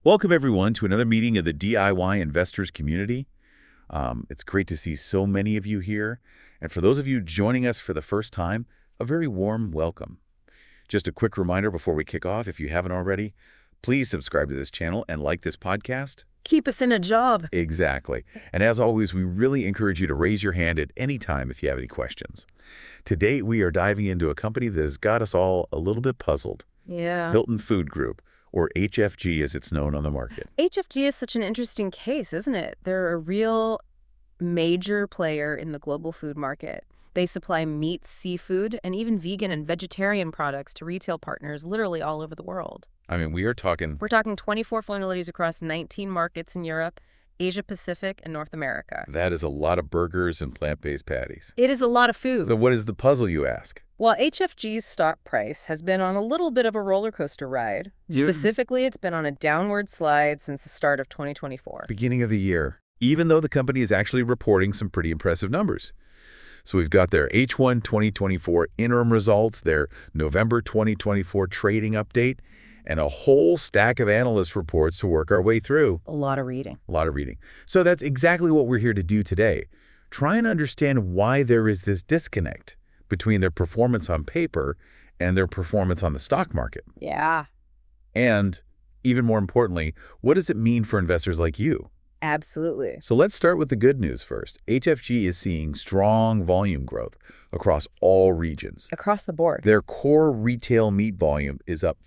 Welcome, everyone, to another meeting of the DIY Investors community. It's great to see so many of you here. And for those of you joining us for the first time, a very warm welcome. Just a quick reminder before we kick off, if you haven't already, please subscribe to this channel and like this podcast. Keep us in a job. Exactly. And as always, we really encourage you to raise your hand at any time if you have any questions. Today, we are diving into a company that has got us all a little bit puzzled. Yeah. Hilton Food Group, or HFG as it's known on the market. HFG is such an interesting case, isn't it? They're a real major player in the global food market. They supply meat, seafood, and even vegan and vegetarian products to retail partners literally all over the world. I mean, we're talking 24 facilities across 19 markets in Europe, Asia Pacific, and North America. that is a lot of burgers and plant-based patties. It is a lot of food. So what is the puzzle, you ask? Well, HFG's stock price has been on a little bit of a roller coaster ride. Specifically, it's been on a downward slide since the start of 2024. Beginning of the year, even though the company is actually reporting some pretty impressive numbers. So we've got their H1 2024 interim results, their November 2024 trading update, and a whole stack of analyst reports to work our way through. A lot of reading. A lot of reading. So that's exactly what we're here to do today. Try and understand why there is this disconnect between their performance on paper and their performance on the stock market. Yeah. And even more importantly, what does it mean for investors like you? Absolutely. So let's start with the good news first. HFG is seeing strong volume growth across all regions. Across the board. Their core retail meat volume is up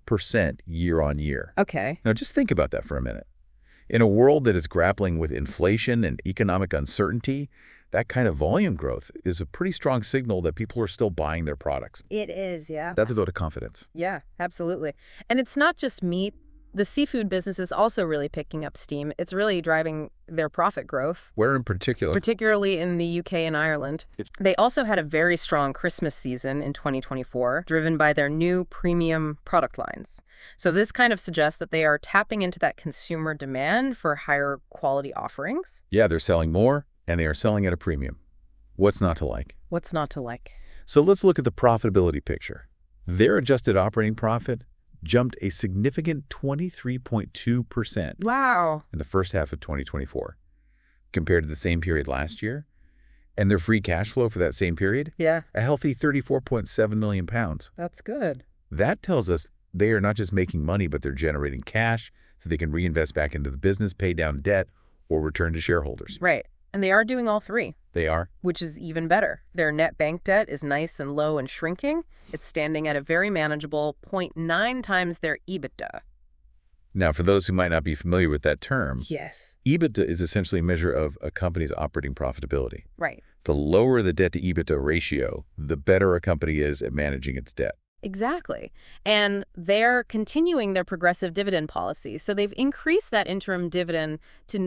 4% year on year. Okay. Now just think about that for a minute. In a world that is grappling with inflation and economic uncertainty, that kind of volume growth is a pretty strong signal that people are still buying their products. It is, yeah. That's a vote of confidence. Yeah, absolutely. And it's not just meat. The seafood business is also really picking up steam. It's really driving their profit growth, Where in particular? particularly in the UK and Ireland. They also had a very strong Christmas season in 2024, driven by their new premium product lines. So this kind of suggests that they are tapping into that consumer demand for higher quality offerings. Yeah, they're selling more, and they are selling at a premium. What's not to like? What's not to like? So let's look at the profitability picture. Their adjusted operating profit jumped a significant 23.2% Wow. in the first half of 2024 compared to the same period last year. And their free cash flow for that same period, Yeah, a healthy 34.7 million pounds. that's good. That tells us they are not just making money, but they're generating cash so they can reinvest back into the business, pay down debt, or return to shareholders. Right. And they are doing all three, They are. which is even better. Their net bank debt is nice and low and shrinking. It's standing at a very manageable 0.9 times their EBITDA. Now, for those who might not be familiar with that term, Yes. EBITDA is essentially a measure of a company's operating profitability. Right. The lower the debt to EBITDA ratio, the better a company is at managing its debt. Exactly. And they're continuing their progressive dividend policy. So they've increased that interim dividend to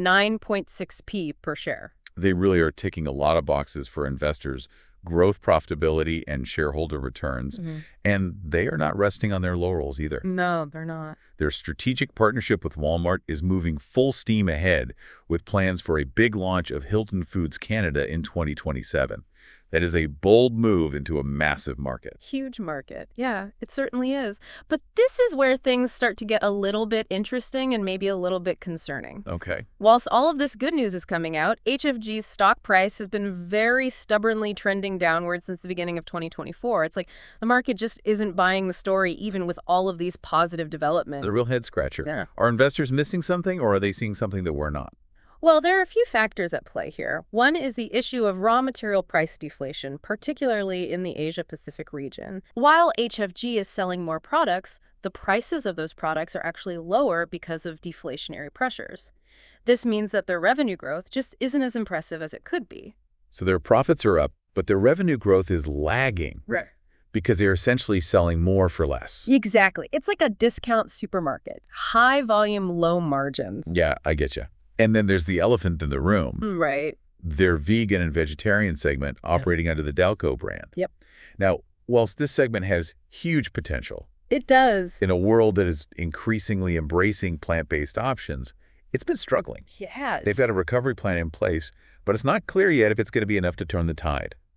9.6p per share. They really are ticking a lot of boxes for investors, growth, profitability, and shareholder returns. And they are not resting on their laurels either. No, they're not. Their strategic partnership with Walmart is moving full steam ahead with plans for a big launch of Hilton Foods Canada in 2027. That is a bold move into a massive market. Huge market. Yeah, it certainly is. But this is where things start to get a little bit interesting and maybe a little bit concerning. Okay. Whilst all of this good news is coming out, HFG's stock price has been very stubbornly trending downward since the beginning of 2024. It's like the market just isn't buying the story even with all of these positive developments. It's a real head scratcher. Yeah. Are investors missing something, or are they seeing something that we're not? Well, there are a few factors at play here. One is the issue of raw material price deflation, particularly in the Asia-Pacific region. While HFG is selling more products, the prices of those products are actually lower because of deflationary pressures. This means that their revenue growth just isn't as impressive as it could be. So their profits are up, but their revenue growth is lagging Right. because they're essentially selling more for less. Exactly. It's like a discount supermarket. High volume, low margins. Yeah, I get you. And then there's the elephant in the room, Right. their vegan and vegetarian segment operating under the Dalco brand. Yep. Now, whilst this segment has huge potential, It does. in a world that is increasingly embracing plant-based options, it's been struggling. It has. They've got a recovery plan in place, but it's not clear yet if it's going to be enough to turn the tide.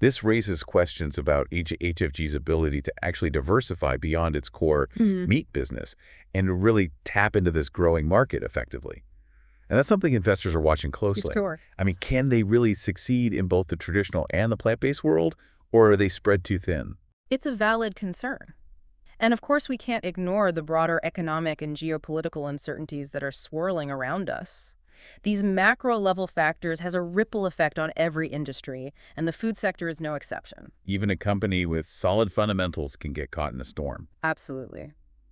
This raises questions about HFG's ability to actually diversify beyond its core meat business and really tap into this growing market effectively. And that's something investors are watching closely. Sure. I mean, can they really succeed in both the traditional and the plant-based world, or are they spread too thin? It's a valid concern. And of course, we can't ignore the broader economic and geopolitical uncertainties that are swirling around us. These macro-level factors has a ripple effect on every industry, and the food sector is no exception. Even a company with solid fundamentals can get caught in a storm. Absolutely.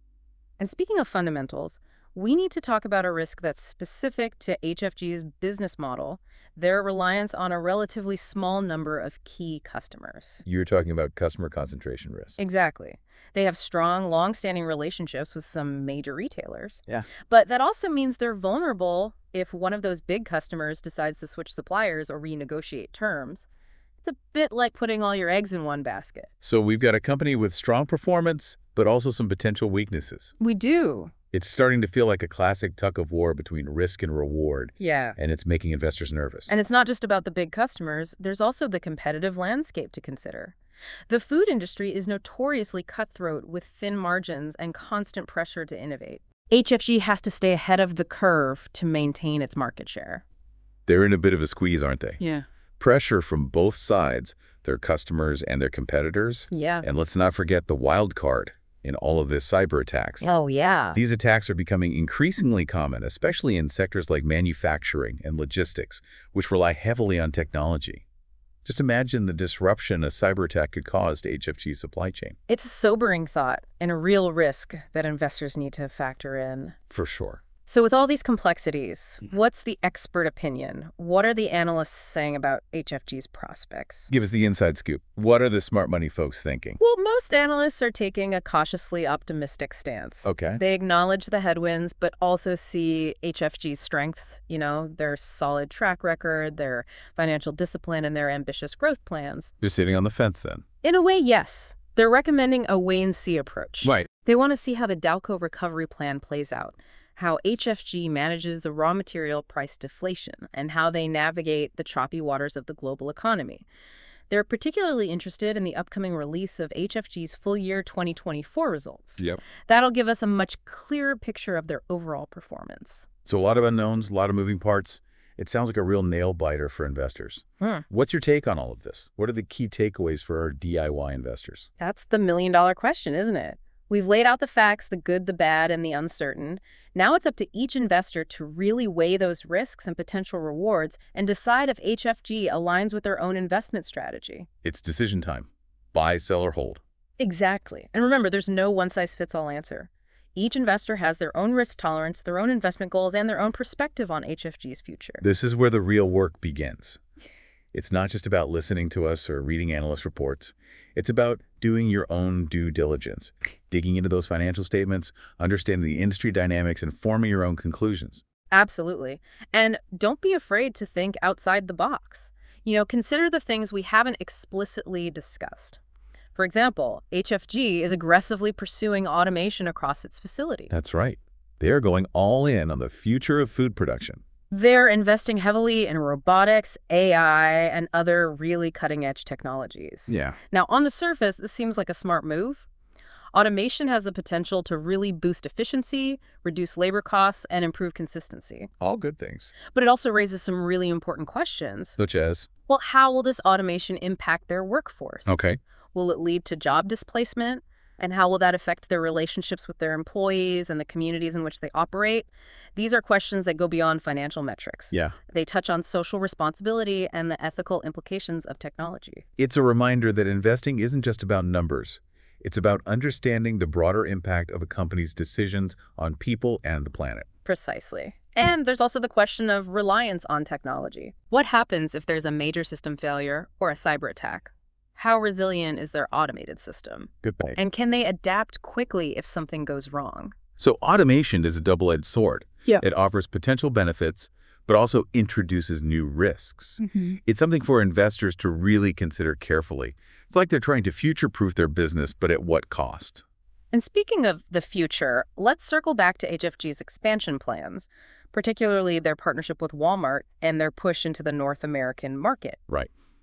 And speaking of fundamentals, we need to talk about a risk that's specific to HFG's business model, their reliance on a relatively small number of key customers. You're talking about customer concentration risk. Exactly. They have strong, long-standing relationships with some major retailers. Yeah. But that also means they're vulnerable if one of those big customers decides to switch suppliers or renegotiate terms. It's a bit like putting all your eggs in one basket. So we've got a company with strong performance, but also some potential weaknesses. We do. It's starting to feel like a classic tug of war between risk and reward, Yeah. and it's making investors nervous. And it's not just about the big customers. There's also the competitive landscape to consider. The food industry is notoriously cutthroat with thin margins and constant pressure to innovate. HFG has to stay ahead of the curve to maintain its market share. They're in a bit of a squeeze, aren't they? Yeah. Pressure from both sides, their customers and their competitors. Yeah. And let's not forget the wild card in all of this cyber attacks. Oh, yeah. These attacks are becoming increasingly common, especially in sectors like manufacturing and logistics, which rely heavily on technology. Just imagine the disruption a cyber attack could cause to HFG's supply chain. It's a sobering thought and a real risk that investors need to factor in. For sure. So with all these complexities, what's the expert opinion? What are the analysts saying about HFG's prospects? Give us the inside scoop. What are the smart money folks thinking? Well, most analysts are taking a cautiously optimistic stance. Okay. They acknowledge the headwinds, but also see HFG's strengths, their solid track record, their financial discipline, and their ambitious growth plans. They're sitting on the fence then. In a way, yes. They're recommending a wait-and-see approach. Right. They want to see how the Dalco recovery plan plays out, how HFG manages the raw material price deflation, and how they navigate the choppy waters of the global economy. They're particularly interested in the upcoming release of HFG's full year 2024 results. Yep. That'll give us a much clearer picture of their overall performance. So a lot of unknowns, a lot of moving parts. It sounds like a real nail-biter for investors. Hmm. What's your take on all of this? What are the key takeaways for our DIY investors? That's the million-dollar question, isn't it? We've laid out the facts, the good, the bad, and the uncertain. Now it's up to each investor to really weigh those risks and potential rewards and decide if HFG aligns with their own investment strategy. It's decision time. Buy, sell, or hold. Exactly. And remember, there's no one-size-fits-all answer. Each investor has their own risk tolerance, their own investment goals, and their own perspective on HFG's future. This is where the real work begins. It's not just about listening to us or reading analyst reports. It's about doing your own due diligence, digging into those financial statements, understanding the industry dynamics, and forming your own conclusions. Absolutely. And don't be afraid to think outside the box. Consider the things we haven't explicitly discussed. For example, HFG is aggressively pursuing automation across its facility. That's right. They are going all in on the future of food production. They're investing heavily in robotics, AI, and other really cutting-edge technologies. Yeah. Now, on the surface, this seems like a smart move. Automation has the potential to really boost efficiency, reduce labor costs, and improve consistency. All good things. But it also raises some really important questions. Such as? Well, how will this automation impact their workforce? Okay. Will it lead to job displacement? And how will that affect their relationships with their employees and the communities in which they operate? These are questions that go beyond financial metrics. Yeah. They touch on social responsibility and the ethical implications of technology. It's a reminder that investing isn't just about numbers. It's about understanding the broader impact of a company's decisions on people and the planet. Precisely. And there's also the question of reliance on technology. What happens if there's a major system failure or a cyber attack? How resilient is their automated system? Good point. And can they adapt quickly if something goes wrong? So automation is a double-edged sword. Yeah. It offers potential benefits, but also introduces new risks. Mm-hmm. It's something for investors to really consider carefully. It's like they're trying to future-proof their business, but at what cost? And speaking of the future, let's circle back to HFG's expansion plans, particularly their partnership with Walmart and their push into the North American market. Right.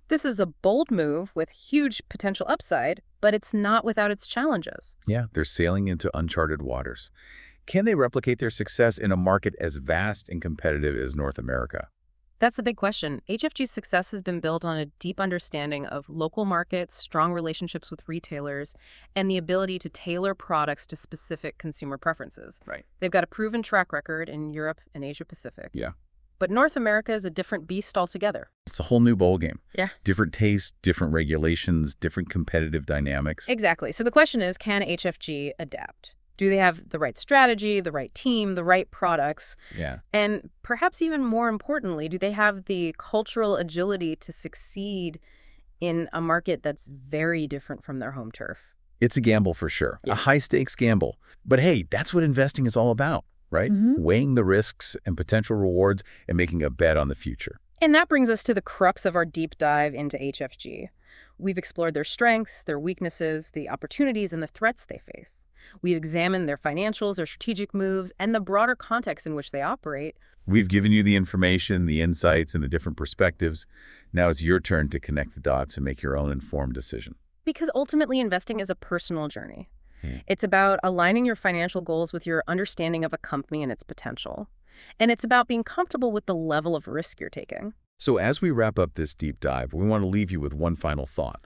This is a bold move with huge potential upside, but it's not without its challenges. Yeah, they're sailing into uncharted waters. Can they replicate their success in a market as vast and competitive as North America? That's the big question. HFG's success has been built on a deep understanding of local markets, strong relationships with retailers, and the ability to tailor products to specific consumer preferences. Right. They've got a proven track record in Europe and Asia Pacific. Yeah. But North America is a different beast altogether. It's a whole new ballgame. Yeah. Different tastes, different regulations, different competitive dynamics. Exactly. So the question is, can HFG adapt? Do they have the right strategy, the right team, the right products? Yeah. And perhaps even more importantly, do they have the cultural agility to succeed in a market that's very different from their home turf? It's a gamble for sure, Yeah. a high-stakes gamble. But hey, that's what investing is all about, right? Weighing the risks and potential rewards and making a bet on the future. And that brings us to the crux of our deep dive into HFG. We've explored their strengths, their weaknesses, the opportunities and the threats they face. We've examined their financials, their strategic moves, and the broader context in which they operate. We've given you the information, the insights, and the different perspectives. Now it's your turn to connect the dots and make your own informed decision. Because ultimately, investing is a personal journey. Hmm. It's about aligning your financial goals with your understanding of a company and its potential. And it's about being comfortable with the level of risk you're taking. So as we wrap up this deep dive, we want to leave you with one final thought.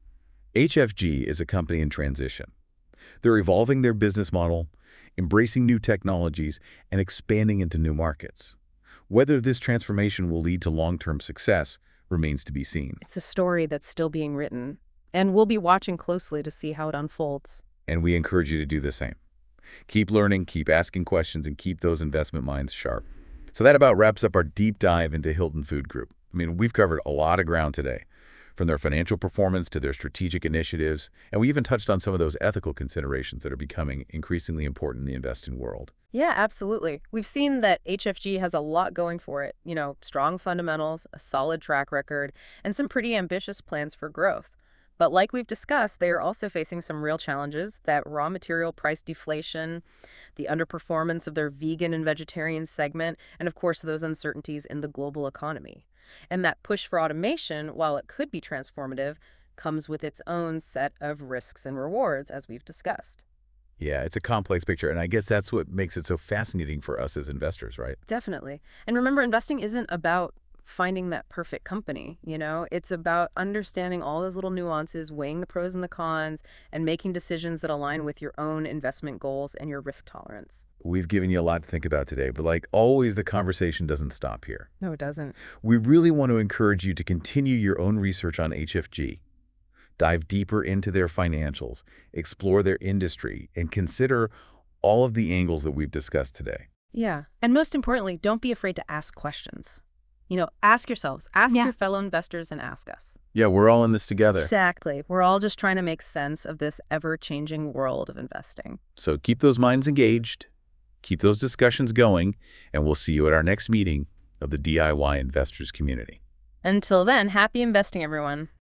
HFG is a company in transition. They're evolving their business model, embracing new technologies, and expanding into new markets. Whether this transformation will lead to long-term success remains to be seen. It's a story that's still being written, and we'll be watching closely to see how it unfolds. And we encourage you to do the same. Keep learning, keep asking questions, and keep those investment minds sharp. So that about wraps up our deep dive into Hilton Food Group. I mean, we've covered a lot of ground today, from their financial performance to their strategic initiatives, and we even touched on some of those ethical considerations that are becoming increasingly important in the investing world. Yeah, absolutely. We've seen that HFG has a lot going for it. Strong fundamentals, a solid track record, and some pretty ambitious plans for growth. But like we've discussed, they are also facing some real challenges, that raw material price deflation, the underperformance of their vegan and vegetarian segment, and of course those uncertainties in the global economy. And that push for automation, while it could be transformative, comes with its own set of risks and rewards, as we've discussed. Yeah, it's a complex picture, and I guess that's what makes it so fascinating for us as investors, right? Definitely. And remember, investing isn't about finding that perfect company, It's about understanding all those little nuances, weighing the pros and the cons, and making decisions that align with your own investment goals and your risk tolerance. We've given you a lot to think about today, but like always, the conversation doesn't stop here. No, it doesn't. We really want to encourage you to continue your own research on HFG. Dive deeper into their financials, explore their industry, and consider all of the angles that we've discussed today. Yeah. And most importantly, don't be afraid to ask questions. Ask yourselves, ask your fellow investors, and ask us. Yeah, we're all in this together. Exactly. We're all just trying to make sense of this ever-changing world of investing. So keep those minds engaged, keep those discussions going, and we'll see you at our next meeting of the DIY Investors Community. Until then, happy investing, everyone.